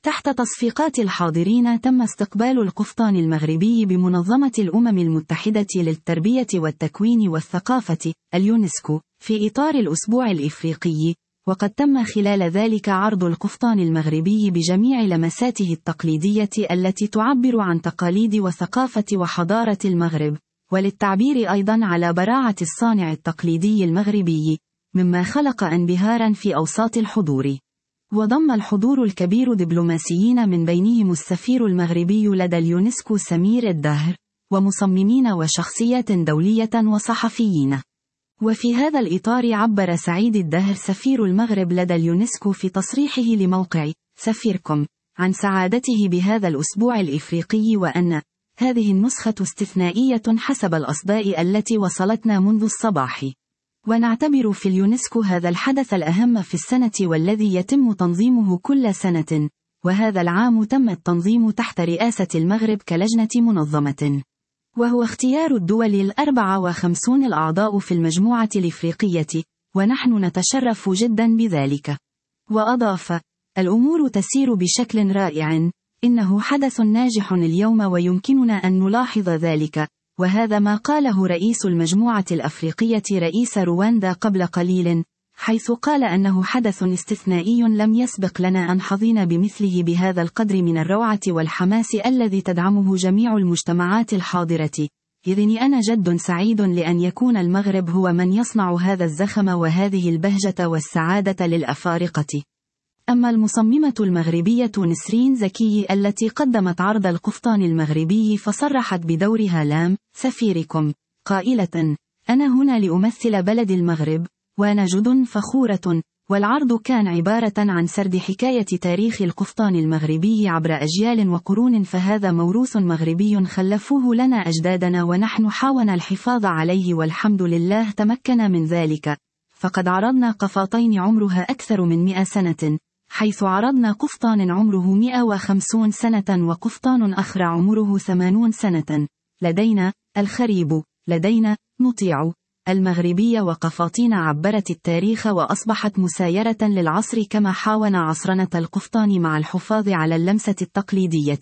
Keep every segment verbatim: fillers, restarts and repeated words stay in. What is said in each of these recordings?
تحت تصفيقات الحاضرين تم استقبال القفطان المغربي بمنظمة الأمم المتحدة للتربية والتكوين والثقافة اليونسكو في إطار الأسبوع الإفريقي، وقد تم خلال ذلك عرض القفطان المغربي بجميع لمساته التقليدية التي تعبر عن تقاليد وثقافة وحضارة المغرب، وللتعبير أيضا على براعة الصانع التقليدي المغربي، مما خلق انبهارا في أوساط الحضور. وضم الحضور الكبير دبلوماسيين من بينهم السفير المغربي لدى اليونسكو سمير الدهر، ومصممين وشخصيات دولية وصحفيين. وفي هذا الإطار عبر سعيد الدهر سفير المغرب لدى اليونسكو في تصريحه لموقع سفيركم عن سعادته بهذا الأسبوع الإفريقي، وأن هذه النسخة استثنائية حسب الأصداء التي وصلتنا منذ الصباح، ونعتبر في اليونسكو هذا الحدث الأهم في السنة والذي يتم تنظيمه كل سنة، وهذا العام تم التنظيم تحت رئاسة المغرب كلجنة منظمة، وهو اختيار الدول الأربع وخمسون الأعضاء في المجموعة الإفريقية، ونحن نتشرف جدا بذلك. وأضاف: الأمور تسير بشكل رائع، إنه حدث ناجح اليوم ويمكننا أن نلاحظ ذلك، وهذا ما قاله رئيس المجموعة الأفريقية رئيس رواندا قبل قليل، حيث قال أنه حدث استثنائي لم يسبق لنا أن حظينا بمثله بهذا القدر من الروعة والحماس الذي تدعمه جميع المجتمعات الحاضرة، إذن أنا جد سعيد لأن يكون المغرب هو من يصنع هذا الزخم وهذه البهجة والسعادة للأفارقة. أما المصممة المغربية نسرين زكي التي قدمت عرض القفطان المغربي فصرحت بدورها لام سفيركم قائلة: أنا هنا لأمثل بلد المغرب، وأنا جد فخورة. والعرض كان عبارة عن سرد حكاية تاريخ القفطان المغربي عبر أجيال وقرون، فهذا موروث مغربي خلفوه لنا أجدادنا ونحن حاولنا الحفاظ عليه، والحمد لله تمكنا من ذلك. فقد عرضنا قفاطين عمرها أكثر من مئة سنة، حيث عرضنا قفطان عمره مئة وخمسين سنة وقفطان آخر عمره ثمانين سنة. لدينا الخريب، لدينا نطيع المغربية، وقفاطين عبرت التاريخ وأصبحت مسايرة للعصر، كما حاول عصرنة القفطان مع الحفاظ على اللمسة التقليدية.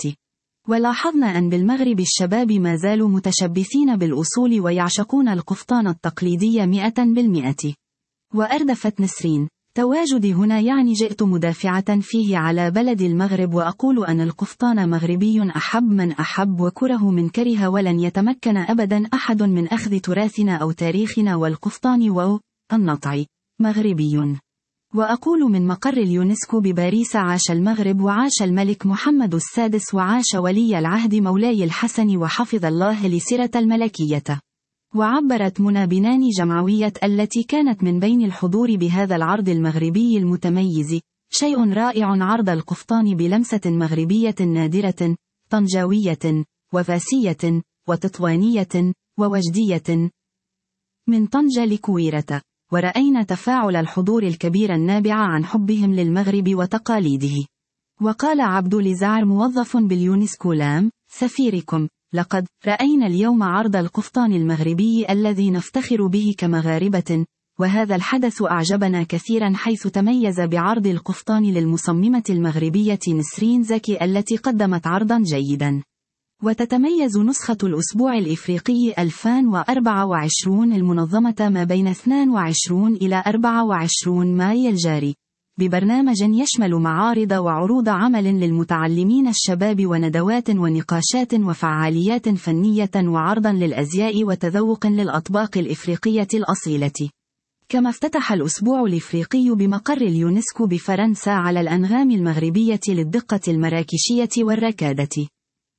ولاحظنا أن بالمغرب الشباب ما زالوا متشبثين بالأصول ويعشقون القفطان التقليدي مئة بالمئة. وأردفت نسرين: تواجدي هنا يعني جئت مدافعة فيه على بلد المغرب، وأقول أن القفطان مغربي أحب من أحب وكره من كره، ولن يتمكن أبدا أحد من أخذ تراثنا أو تاريخنا، والقفطان و النطع مغربي. وأقول من مقر اليونسكو بباريس: عاش المغرب وعاش الملك محمد السادس وعاش ولي العهد مولاي الحسن وحفظ الله لسيرة الملكية. وعبرت منى بناني جمعوية التي كانت من بين الحضور بهذا العرض المغربي المتميز: شيء رائع، عرض القفطان بلمسة مغربية نادرة، طنجاوية وفاسية وتطوانية ووجدية من طنجة لكويرة. ورأينا تفاعل الحضور الكبير النابع عن حبهم للمغرب وتقاليده. وقال عبد لزعر موظف باليونسكو لام سفيركم: لقد رأينا اليوم عرض القفطان المغربي الذي نفتخر به كمغاربة، وهذا الحدث أعجبنا كثيرا، حيث تميز بعرض القفطان للمصممة المغربية نسرين زكي التي قدمت عرضا جيدا. وتتميز نسخة الأسبوع الإفريقي ألفين وأربعة وعشرين المنظمة ما بين اثنين وعشرين إلى أربعة وعشرين مايو الجاري ببرنامج يشمل معارض وعروض عمل للمتعلمين الشباب، وندوات ونقاشات وفعاليات فنية، وعرضا للأزياء وتذوق للأطباق الإفريقية الأصيلة. كما افتتح الأسبوع الإفريقي بمقر اليونسكو بفرنسا على الأنغام المغربية للدقة المراكشية والركادة.